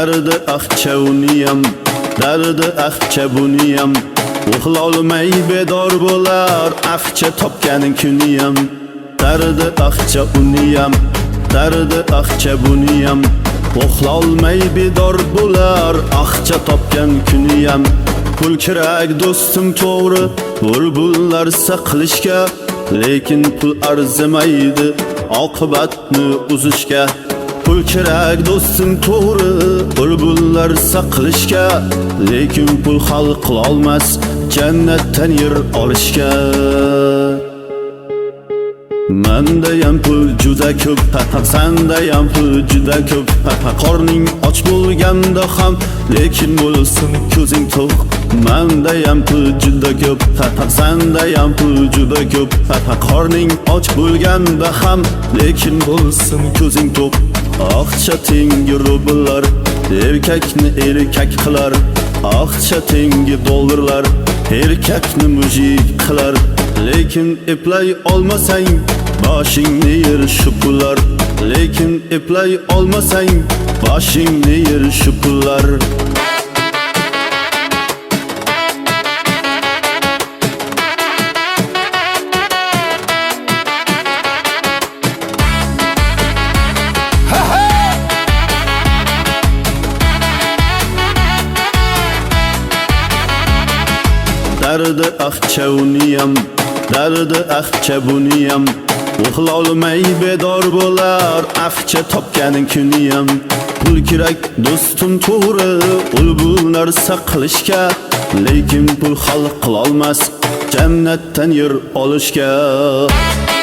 Dardi aqcha uniyam, dardi aqcha buniyam. Uxlolmay bedor bo'lar, aqcha topganing kuniyam. Dardi aqcha uniyam, dardi aqcha buniyam. Uxlolmay bedor bo'lar, aqcha topgan kuniyam. Pul kerak do'stim to'g'ri, bulbullar saqlashga, lekin pul arzimaydi oqibatni uzishga. Pul kerak do'stim to'g'ri, bulbullar saqlashga, lekin pul hal qilolmas jannatdan yer olishga. Menda ham pul juda ko'p, senda ham pul juda ko'p. Qorning och bo'lganda ham, lekin bo'lsin ko'zing to'q. Menda ham pul juda ko'p, senda ham pul juda ko'p. Qorning och bo'lganda ham, lekin bo'lsin ko'zing to'q. Aqcha tengi rublar, erkakni erkak qilar. Aqcha tengi dollarlar, erkakni mujik qilar. Lekin eplay olmasang, boshingni yer shupular. Lekin eplay olmasang, boshingni yer shupular. Dardi aqcha uniyam, dardi aqcha buniyam. Uxlolmay bedor bo'lar, aqcha topganing kuniyam. Pul kerak do'stim to'g'ri, bulbullar saqlashga, lekin pul hal qilolmas jannatdan yer olishga.